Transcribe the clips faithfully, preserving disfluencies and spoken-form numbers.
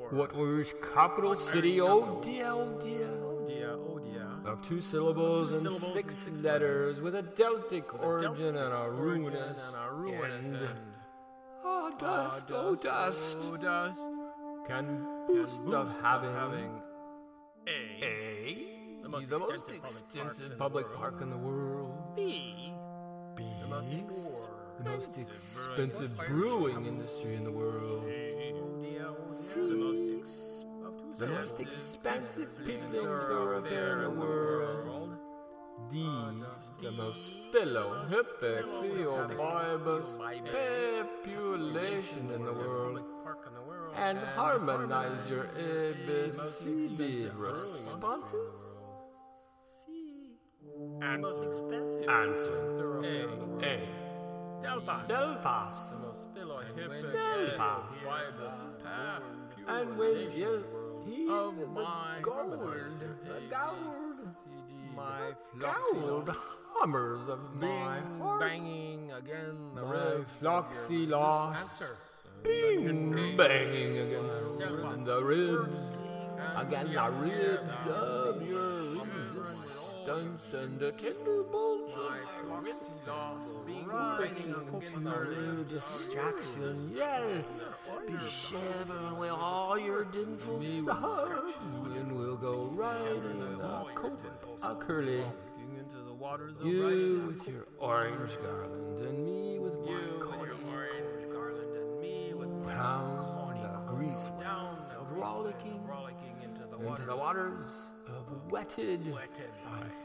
What was capital city? Oh dear, oh dear. Oh dear, oh dear. Of two syllables Two and syllables six and six letters, with a Celtic With a origin Celtic and a origin ruinous and a ruinous end. end. Ah, dust, Ah, oh dust. oh dust. Can boast Can of boast having, having A. A, The most the most extensive extensive public public parks park in in the the world. B. B, The most the most expensive expensive brewing industry in the world. Oh dear, oh dear. C. The most ex- of two The most syllables. expensive pickling thoroughfare thoroughfare in the world. D, the most philophic, theobibus population in the world. And harmonize your A B C D responses. C. And most expensive. Answering thoroughfare in the world. A. Delphos. Delphos. The most philophic. Delphos. Wibus And when you heave of the my gold, harmonizer, the A, B, gold, C, D, my floxy gold loss. hummers of my Bing, heart. banging again the My ribs. floxy of your loss. Answer. Bing, banging against Delphos. the ribs. And Again, the the ribs answer. of your resistance and the tender bolts of my Floxy loss. Bing, Riding banging against into the your ribs. distraction, yeah. Be shivering with all your dinful sobs. When we'll go riding a cope, a curly. Walking into the waters of You writing. with your orange garland and me with my You with your corny orange garland and me with my Down corny the grease down waves the of grease rollicking waves, rollicking into the into waters. the waters of wetted Wetted life. life.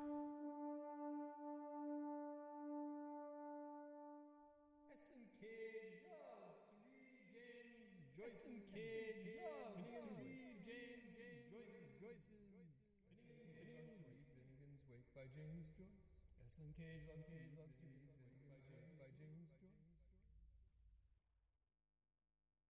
Eston Kidd loves to read James, James, Joyce's, Joyce's. Finnegan's Wake by James Joyce. Eston Cage loves to read